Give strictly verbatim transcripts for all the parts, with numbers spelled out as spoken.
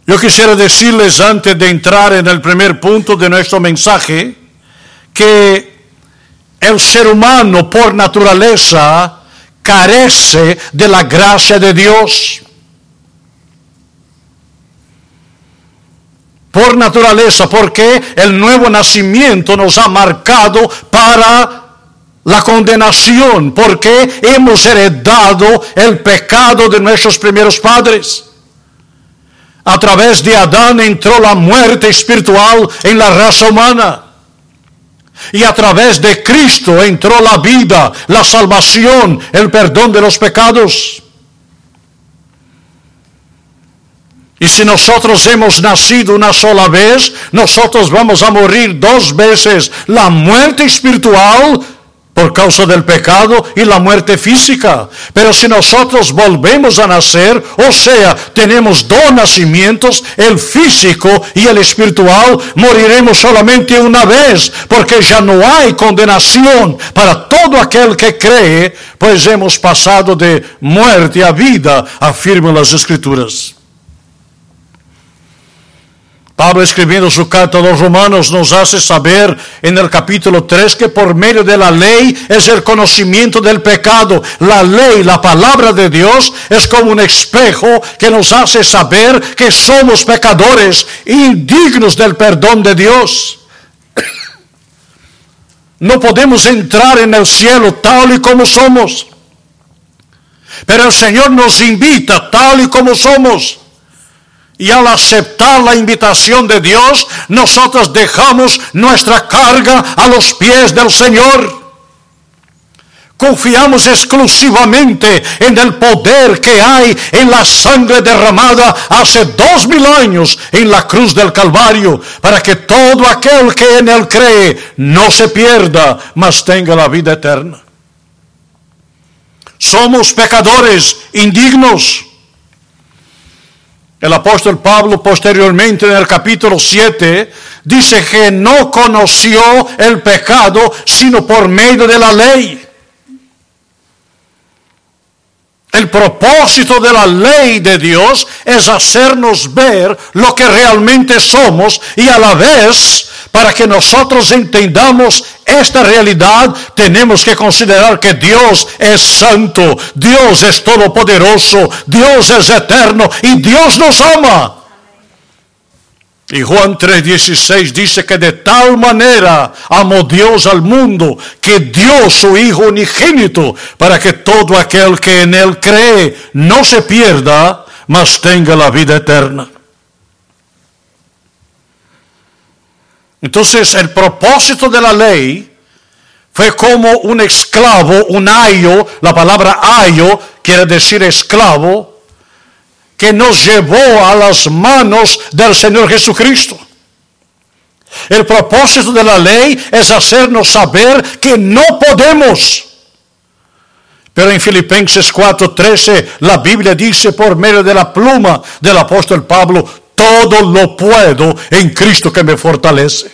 Yo quisiera decirles antes de entrar en el primer punto de nuestro mensaje que el ser humano por naturaleza carece de la gracia de Dios. Por naturaleza, porque el nuevo nacimiento nos ha marcado para la condenación, porque hemos heredado el pecado de nuestros primeros padres. A través de Adán entró la muerte espiritual en la raza humana. Y a través de Cristo entró la vida, la salvación, el perdón de los pecados. Y si nosotros hemos nacido una sola vez, nosotros vamos a morir dos veces. La muerte espiritual por causa del pecado y la muerte física. Pero si nosotros volvemos a nacer, o sea, tenemos dos nacimientos, el físico y el espiritual, moriremos solamente una vez, porque ya no hay condenación para todo aquel que cree, pues hemos pasado de muerte a vida, afirman las Escrituras. Pablo, escribiendo su carta a los Romanos, nos hace saber en el capítulo tres que por medio de la ley es el conocimiento del pecado. La ley, la palabra de Dios, es como un espejo que nos hace saber que somos pecadores, indignos del perdón de Dios. No podemos entrar en el cielo tal y como somos. Pero el Señor nos invita tal y como somos. Y al aceptar la invitación de Dios, nosotros dejamos nuestra carga a los pies del Señor. Confiamos exclusivamente en el poder que hay en la sangre derramada hace dos mil años en la cruz del Calvario, para que todo aquel que en él cree no se pierda, mas tenga la vida eterna. Somos pecadores indignos. El apóstol Pablo posteriormente en el capítulo siete dice que no conoció el pecado sino por medio de la ley. El propósito de la ley de Dios es hacernos ver lo que realmente somos y a la vez, para que nosotros entendamos esta realidad, tenemos que considerar que Dios es santo, Dios es todopoderoso, Dios es eterno y Dios nos ama. Y Juan tres dieciséis dice que de tal manera amó Dios al mundo que dio su Hijo unigénito para que todo aquel que en él cree no se pierda, mas tenga la vida eterna. Entonces el propósito de la ley fue como un esclavo, un ayo, la palabra ayo quiere decir esclavo, que nos llevó a las manos del Señor Jesucristo. El propósito de la ley es hacernos saber que no podemos. Pero en Filipenses cuatro trece la Biblia dice por medio de la pluma del apóstol Pablo, todo lo puedo en Cristo que me fortalece.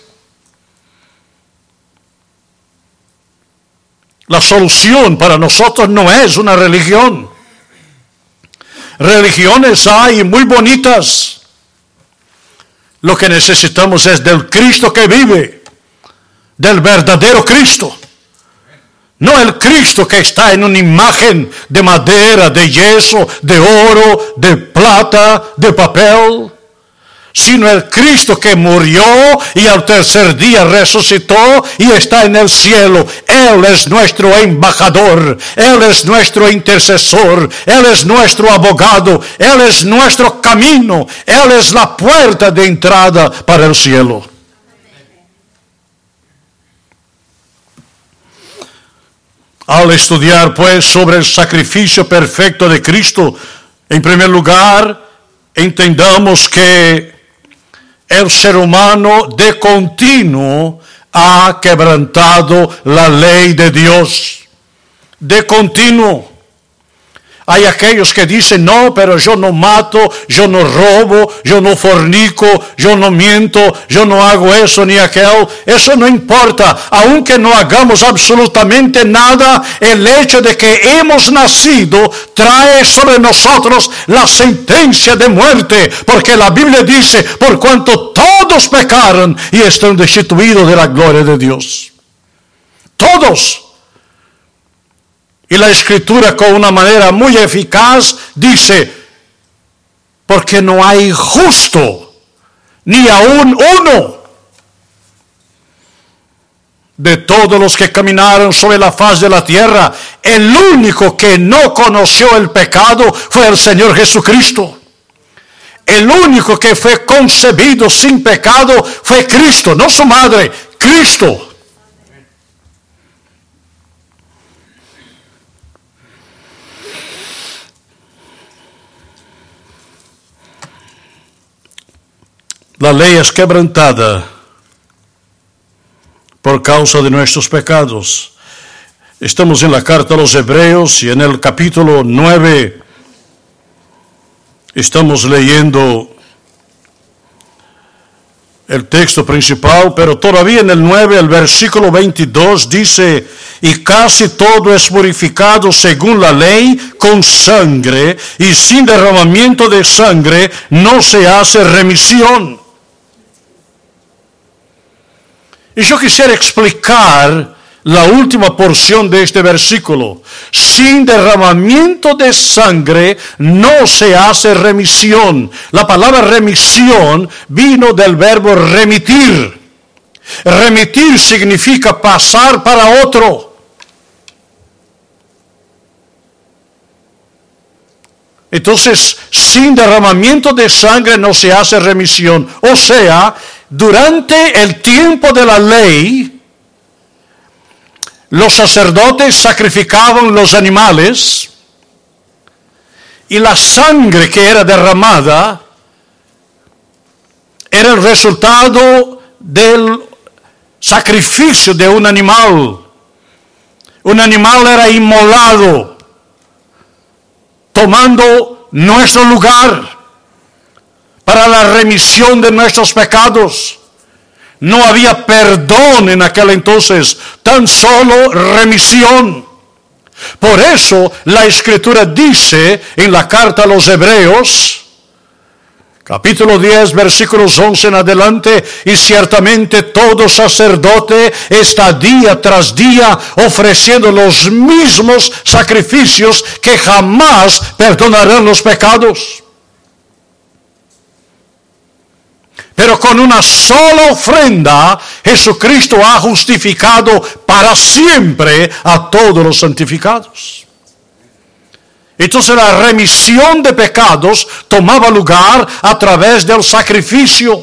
La solución para nosotros no es una religión. Religiones hay muy bonitas. Lo que necesitamos es del Cristo que vive, del verdadero Cristo. No el Cristo que está en una imagen de madera, de yeso, de oro, de plata, de papel, sino el Cristo que murió y al tercer día resucitó y está en el cielo. Él es nuestro embajador, Él es nuestro intercesor, Él es nuestro abogado, Él es nuestro camino, Él es la puerta de entrada para el cielo. Al estudiar pues sobre el sacrificio perfecto de Cristo, en primer lugar, entendamos que el ser humano de continuo ha quebrantado la ley de Dios. De continuo. Hay aquellos que dicen, no, pero yo no mato, yo no robo, yo no fornico, yo no miento, yo no hago eso ni aquello. Eso no importa. Aunque no hagamos absolutamente nada, el hecho de que hemos nacido trae sobre nosotros la sentencia de muerte. Porque la Biblia dice, por cuanto todos pecaron y están destituidos de la gloria de Dios. Todos. Y la Escritura, con una manera muy eficaz, dice, porque no hay justo, ni aún uno. De todos los que caminaron sobre la faz de la tierra, el único que no conoció el pecado fue el Señor Jesucristo. El único que fue concebido sin pecado fue Cristo, no su madre, Cristo. La ley es quebrantada por causa de nuestros pecados. Estamos en la carta a los Hebreos y en el capítulo nueve estamos leyendo el texto principal, pero todavía en el nueve, el versículo veintidós dice, y casi todo es purificado según la ley con sangre, y sin derramamiento de sangre no se hace remisión. Y yo quisiera explicar la última porción de este versículo. Sin derramamiento de sangre no se hace remisión. La palabra remisión vino del verbo remitir. Remitir significa pasar para otro. Entonces, sin derramamiento de sangre no se hace remisión. O sea, durante el tiempo de la ley, los sacerdotes sacrificaban los animales y la sangre que era derramada era el resultado del sacrificio de un animal. Un animal era inmolado, tomando nuestro lugar para la remisión de nuestros pecados. No había perdón en aquel entonces, tan solo remisión. Por eso la Escritura dice en la carta a los Hebreos, capítulo diez, versículos once en adelante, y ciertamente todo sacerdote está día tras día ofreciendo los mismos sacrificios que jamás perdonarán los pecados. Pero con una sola ofrenda, Jesucristo ha justificado para siempre a todos los santificados. Entonces la remisión de pecados tomaba lugar a través del sacrificio.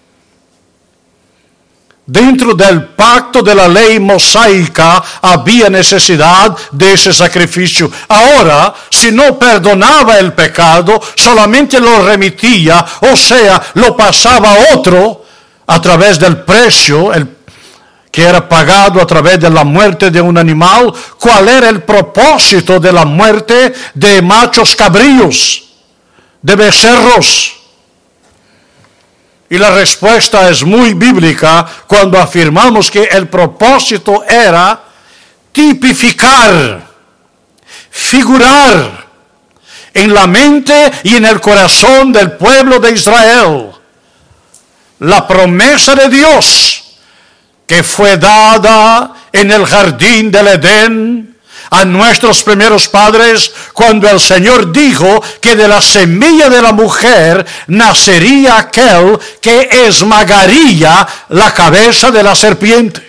Dentro del pacto de la ley mosaica había necesidad de ese sacrificio. Ahora, si no perdonaba el pecado, solamente lo remitía, o sea, lo pasaba a otro a través del precio, el que era pagado a través de la muerte de un animal. ¿Cuál era el propósito de la muerte de machos cabríos, de becerros? Y la respuesta es muy bíblica cuando afirmamos que el propósito era tipificar, figurar en la mente y en el corazón del pueblo de Israel la promesa de Dios que fue dada en el jardín del Edén a nuestros primeros padres, cuando el Señor dijo que de la semilla de la mujer nacería aquel que esmagaría la cabeza de la serpiente.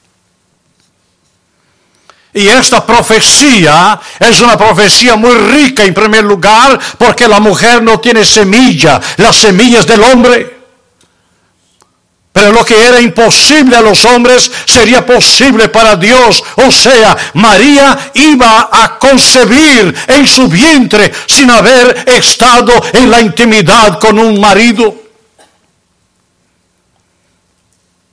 Y esta profecía es una profecía muy rica en primer lugar, porque la mujer no tiene semilla, la semilla es del hombre. Pero lo que era imposible a los hombres sería posible para Dios. O sea, María iba a concebir en su vientre sin haber estado en la intimidad con un marido.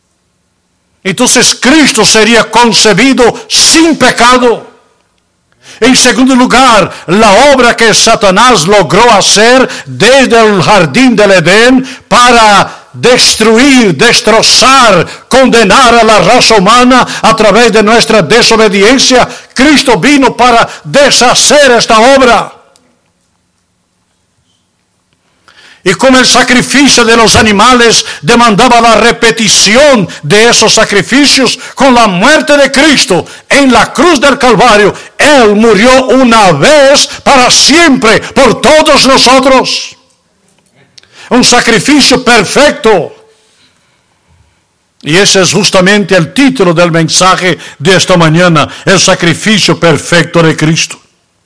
Entonces Cristo sería concebido sin pecado. En segundo lugar, la obra que Satanás logró hacer desde el jardín del Edén para destruir, destrozar, condenar a la raza humana a través de nuestra desobediencia. Cristo vino para deshacer esta obra. Y como el sacrificio de los animales demandaba la repetición de esos sacrificios, con la muerte de Cristo en la cruz del Calvario, Él murió una vez para siempre por todos nosotros. Un sacrificio perfecto. Y ese es justamente el título del mensaje de esta mañana, el sacrificio perfecto de Cristo.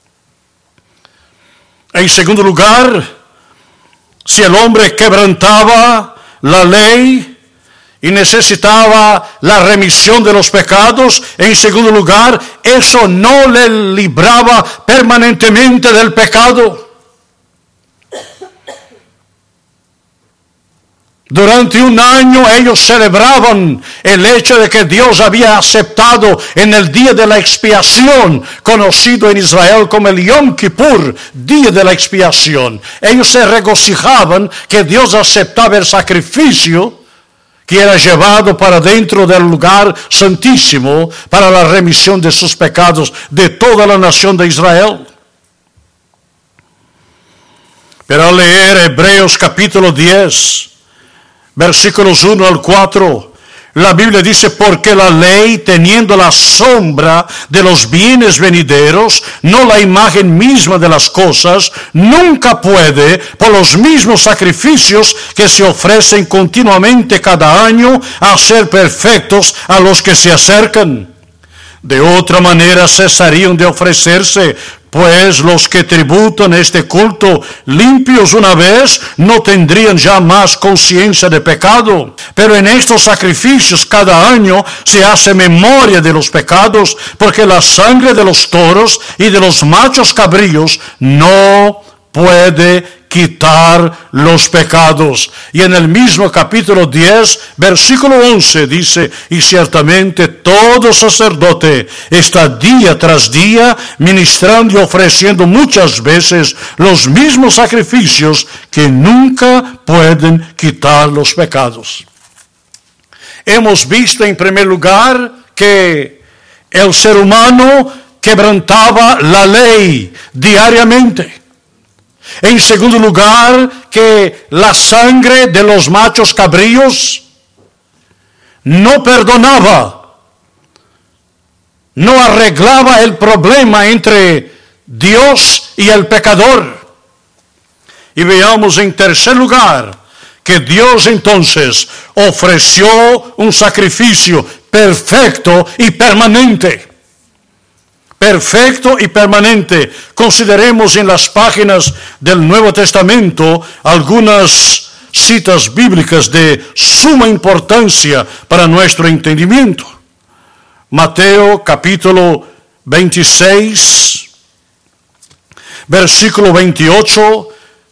En segundo lugar, si el hombre quebrantaba la ley y necesitaba la remisión de los pecados, en segundo lugar, eso no le libraba permanentemente del pecado. Durante un año ellos celebraban el hecho de que Dios había aceptado en el día de la expiación, conocido en Israel como el Yom Kippur, día de la expiación. Ellos se regocijaban que Dios aceptaba el sacrificio que era llevado para dentro del lugar santísimo para la remisión de sus pecados de toda la nación de Israel. Pero al leer Hebreos capítulo diez, versículos uno al cuatro, la Biblia dice: porque la ley, teniendo la sombra de los bienes venideros, no la imagen misma de las cosas, nunca puede, por los mismos sacrificios que se ofrecen continuamente cada año, hacer perfectos a los que se acercan. De otra manera cesarían de ofrecerse, pues los que tributan este culto limpios una vez no tendrían ya más conciencia de pecado. Pero en estos sacrificios cada año se hace memoria de los pecados, porque la sangre de los toros y de los machos cabríos no puede quitar los pecados. Y en el mismo capítulo diez, versículo once dice: y ciertamente todo sacerdote está día tras día ministrando y ofreciendo muchas veces los mismos sacrificios que nunca pueden quitar los pecados. Hemos visto en primer lugar que el ser humano quebrantaba la ley diariamente. En segundo lugar, que la sangre de los machos cabríos no perdonaba, no arreglaba el problema entre Dios y el pecador. Y veamos en tercer lugar que Dios entonces ofreció un sacrificio perfecto y permanente. Perfecto y permanente. Consideremos en las páginas del Nuevo Testamento algunas citas bíblicas de suma importancia para nuestro entendimiento. Mateo capítulo veintiséis, versículo veintiocho.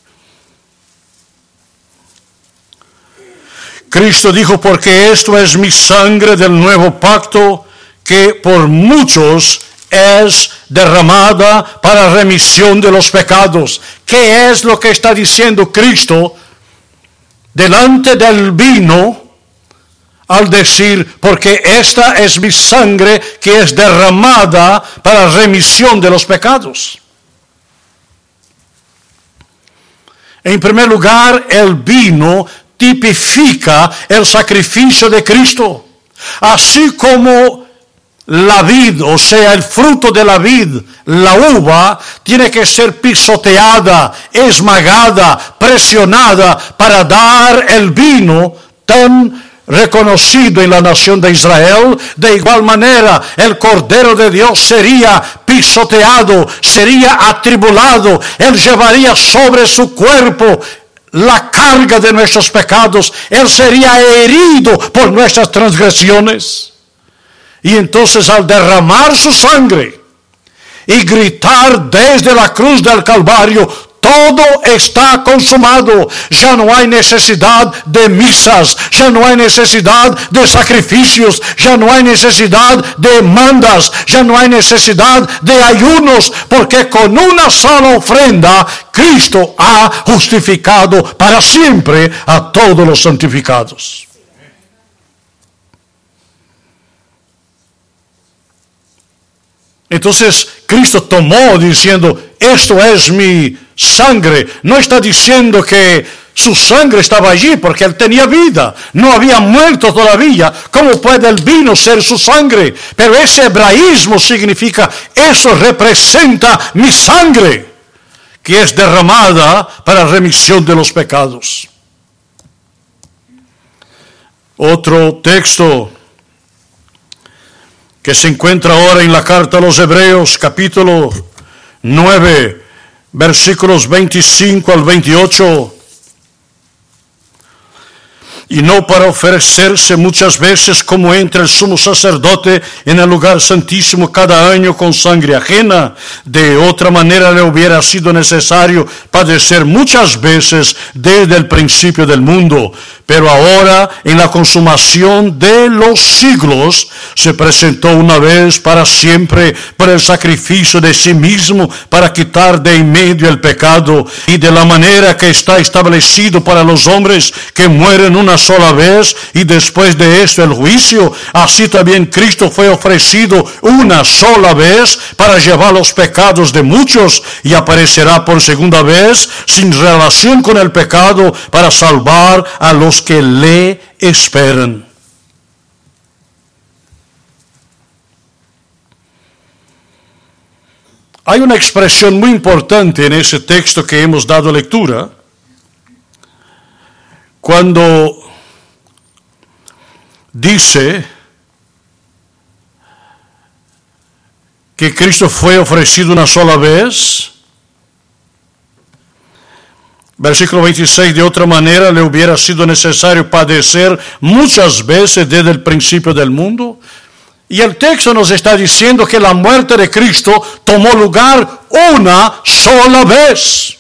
Cristo dijo: porque esto es mi sangre del nuevo pacto, que por muchos es derramada para remisión de los pecados. ¿Qué es lo que está diciendo Cristo delante del vino al decir: porque esta es mi sangre que es derramada para remisión de los pecados? En primer lugar, el vino tipifica el sacrificio de Cristo, así como la vid, o sea, el fruto de la vid, la uva, tiene que ser pisoteada, esmagada, presionada para dar el vino tan reconocido en la nación de Israel. De igual manera, el Cordero de Dios sería pisoteado, sería atribulado. Él llevaría sobre su cuerpo la carga de nuestros pecados. Él sería herido por nuestras transgresiones. Y entonces, al derramar su sangre y gritar desde la cruz del Calvario: todo está consumado. Ya no hay necesidad de misas, ya no hay necesidad de sacrificios, ya no hay necesidad de mandas, ya no hay necesidad de ayunos, porque con una sola ofrenda Cristo ha justificado para siempre a todos los santificados. Entonces Cristo tomó diciendo, esto es mi sangre. No está diciendo que su sangre estaba allí porque él tenía vida. No había muerto todavía. ¿Cómo puede el vino ser su sangre? Pero ese hebraísmo significa, eso representa mi sangre, que es derramada para remisión de los pecados. Otro texto que se encuentra ahora en la carta a los Hebreos, capítulo nueve, versículos veinticinco al veintiocho. Y no para ofrecerse muchas veces como entra el sumo sacerdote en el lugar santísimo cada año con sangre ajena. De otra manera le hubiera sido necesario padecer muchas veces desde el principio del mundo. Pero ahora, en la consumación de los siglos, se presentó una vez para siempre por el sacrificio de sí mismo para quitar de en medio el pecado. Y de la manera que está establecido para los hombres que mueren una sola vez y después de esto el juicio, así también Cristo fue ofrecido una sola vez para llevar los pecados de muchos y aparecerá por segunda vez sin relación con el pecado para salvar a los que le esperan. Hay una expresión muy importante en ese texto que hemos dado lectura, cuando dice que Cristo fue ofrecido una sola vez. Versículo veintiséis, de otra manera le hubiera sido necesario padecer muchas veces desde el principio del mundo. Y el texto nos está diciendo que la muerte de Cristo tomó lugar una sola vez.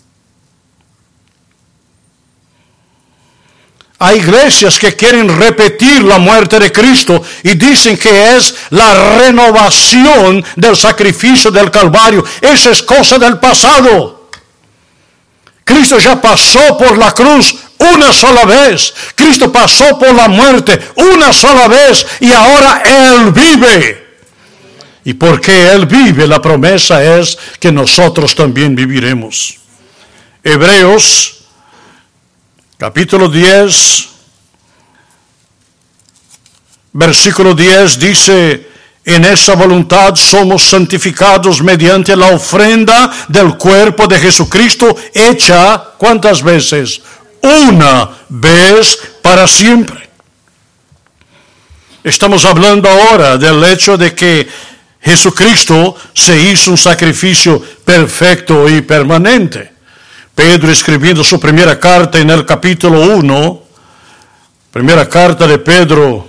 Hay iglesias que quieren repetir la muerte de Cristo y dicen que es la renovación del sacrificio del Calvario. Esa es cosa del pasado. Cristo ya pasó por la cruz una sola vez. Cristo pasó por la muerte una sola vez y ahora Él vive. Y porque Él vive, la promesa es que nosotros también viviremos. Hebreos capítulo diez, versículo diez dice, en esta voluntad somos santificados mediante la ofrenda del cuerpo de Jesucristo hecha, ¿cuántas veces? Una vez para siempre. Estamos hablando ahora del hecho de que Jesucristo se hizo un sacrificio perfecto y permanente. Pedro, escribiendo su primera carta en el capítulo uno, primera carta de Pedro,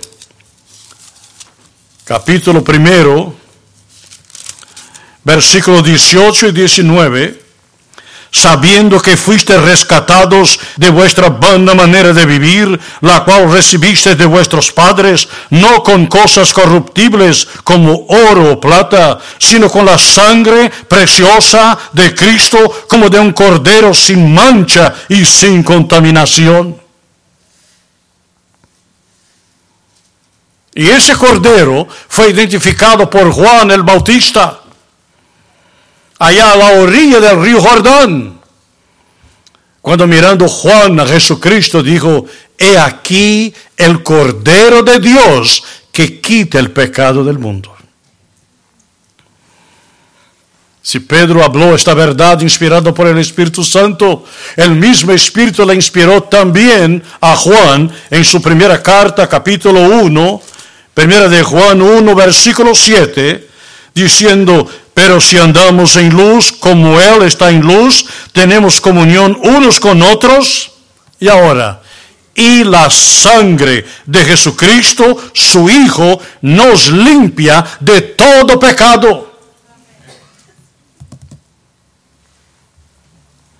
capítulo primero, versículos dieciocho y diecinueve, sabiendo que fuiste rescatados de vuestra vana manera de vivir, la cual recibiste de vuestros padres, no con cosas corruptibles como oro o plata, sino con la sangre preciosa de Cristo, como de un cordero sin mancha y sin contaminación. Y ese cordero fue identificado por Juan el Bautista, allá a la orilla del río Jordán. Cuando mirando Juan a Jesucristo dijo, he aquí el Cordero de Dios que quita el pecado del mundo. Si Pedro habló esta verdad inspirado por el Espíritu Santo, el mismo Espíritu le inspiró también a Juan en su primera carta, capítulo uno, primera de Juan uno, versículo siete, diciendo, pero si andamos en luz como Él está en luz, tenemos comunión unos con otros. Y ahora, y la sangre de Jesucristo, su Hijo, nos limpia de todo pecado.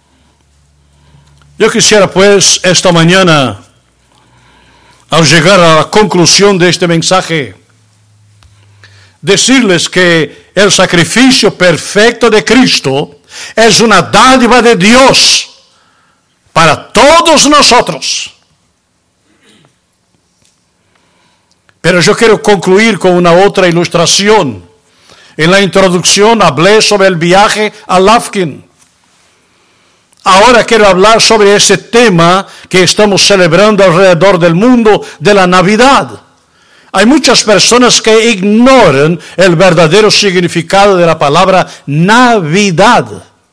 Yo quisiera pues esta mañana, al llegar a la conclusión de este mensaje, decirles que el sacrificio perfecto de Cristo es una dádiva de Dios para todos nosotros. Pero yo quiero concluir con una otra ilustración. En la introducción hablé sobre el viaje a Lufkin. Ahora quiero hablar sobre ese tema que estamos celebrando alrededor del mundo de la Navidad. Hay muchas personas que ignoran el verdadero significado de la palabra Navidad.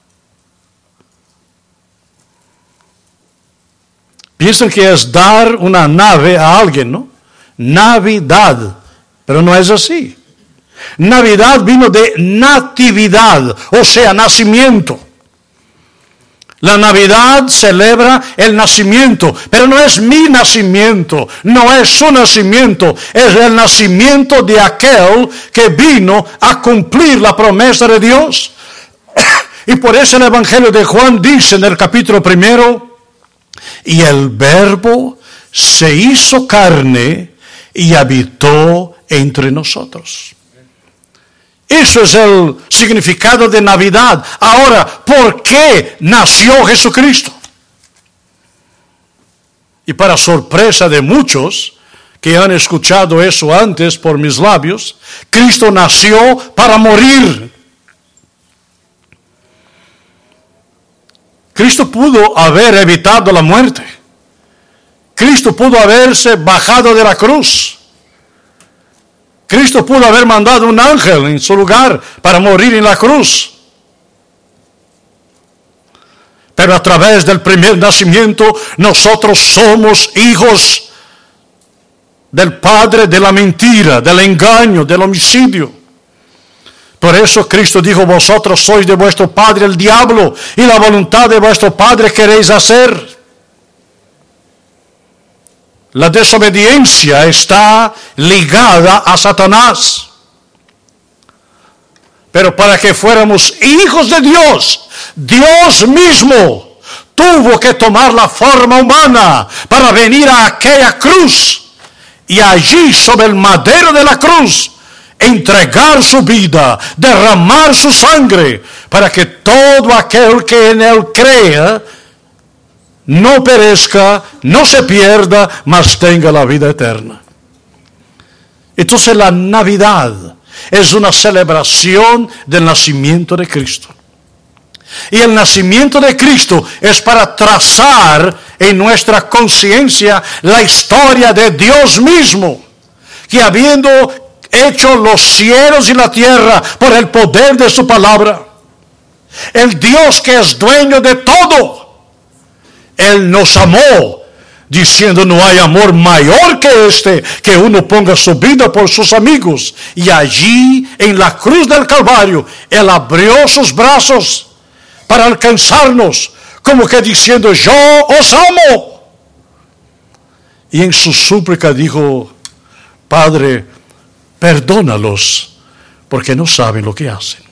Piensan que es dar una nave a alguien, ¿no? Navidad, pero no es así. Navidad vino de natividad, o sea, nacimiento. La Navidad celebra el nacimiento, pero no es mi nacimiento, no es su nacimiento, es el nacimiento de aquel que vino a cumplir la promesa de Dios. Y por eso el Evangelio de Juan dice en el capítulo primero, y el Verbo se hizo carne y habitó entre nosotros. Eso es el significado de Navidad. Ahora, ¿por qué nació Jesucristo? Y para sorpresa de muchos que han escuchado eso antes por mis labios, Cristo nació para morir. Cristo pudo haber evitado la muerte. Cristo pudo haberse bajado de la cruz. Cristo pudo haber mandado un ángel en su lugar para morir en la cruz. Pero a través del primer nacimiento, nosotros somos hijos del padre de la mentira, del engaño, del homicidio. Por eso Cristo dijo, vosotros sois de vuestro padre el diablo, y la voluntad de vuestro padre queréis hacer. La desobediencia está ligada a Satanás. Pero para que fuéramos hijos de Dios, Dios mismo tuvo que tomar la forma humana para venir a aquella cruz y allí sobre el madero de la cruz entregar su vida, derramar su sangre para que todo aquel que en él crea no perezca, no se pierda, mas tenga la vida eterna. Entonces la Navidad es una celebración del nacimiento de Cristo. Y el nacimiento de Cristo es para trazar en nuestra conciencia la historia de Dios mismo, que habiendo hecho los cielos y la tierra por el poder de su palabra, el Dios que es dueño de todo, Él nos amó, diciendo, no hay amor mayor que este, que uno ponga su vida por sus amigos. Y allí, en la cruz del Calvario, Él abrió sus brazos para alcanzarnos, como que diciendo, yo os amo. Y en su súplica dijo, Padre, perdónalos, porque no saben lo que hacen.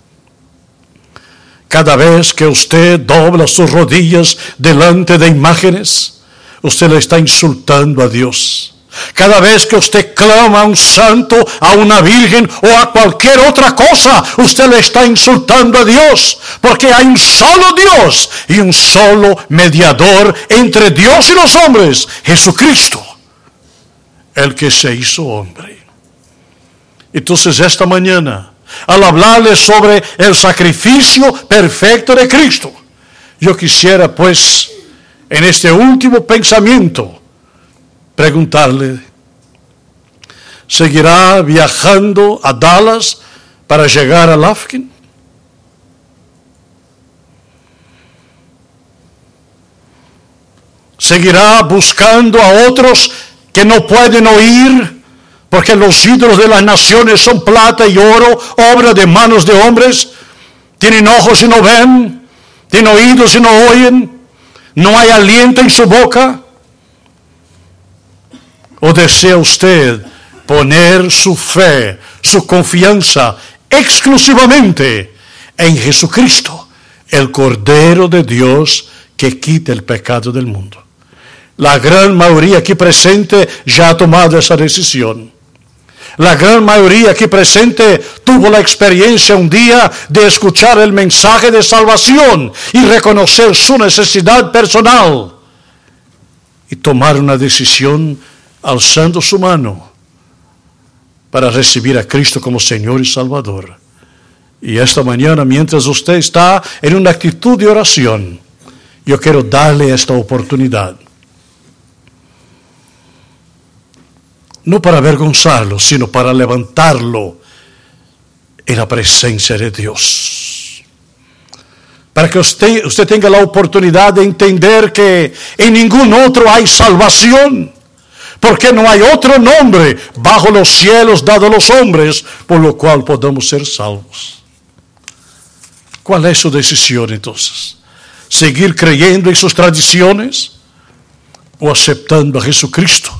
Cada vez que usted dobla sus rodillas delante de imágenes, usted le está insultando a Dios. Cada vez que usted clama a un santo, a una virgen o a cualquier otra cosa, usted le está insultando a Dios. Porque hay un solo Dios y un solo mediador entre Dios y los hombres, Jesucristo, el que se hizo hombre. Entonces esta mañana, al hablarles sobre el sacrificio perfecto de Cristo, yo quisiera pues, en este último pensamiento, preguntarle, ¿seguirá viajando a Dallas para llegar a Lufkin? ¿Seguirá buscando a otros que no pueden oír? Porque los ídolos de las naciones son plata y oro, obra de manos de hombres. Tienen ojos y no ven, tienen oídos y no oyen, no hay aliento en su boca. ¿O desea usted poner su fe, su confianza exclusivamente en Jesucristo, el Cordero de Dios que quite el pecado del mundo. La gran mayoría aquí presente ya ha tomado esa decisión. La gran mayoría aquí presente tuvo la experiencia un día de escuchar el mensaje de salvación y reconocer su necesidad personal y tomar una decisión alzando su mano para recibir a Cristo como Señor y Salvador. Y esta mañana, mientras usted está en una actitud de oración, yo quiero darle esta oportunidad. No para avergonzarlo, sino para levantarlo en la presencia de Dios. Para que usted, usted tenga la oportunidad de entender que en ningún otro hay salvación. Porque no hay otro nombre bajo los cielos dado a los hombres por lo cual podamos ser salvos. ¿Cuál es su decisión entonces? ¿Seguir creyendo en sus tradiciones o aceptando a Jesucristo,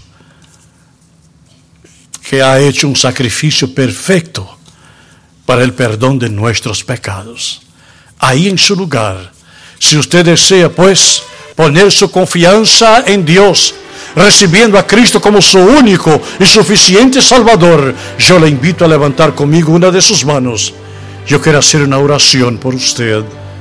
que ha hecho un sacrificio perfecto para el perdón de nuestros pecados? Ahí en su lugar, si usted desea pues poner su confianza en Dios, recibiendo a Cristo como su único y suficiente Salvador, yo le invito a levantar conmigo una de sus manos. Yo quiero hacer una oración por usted.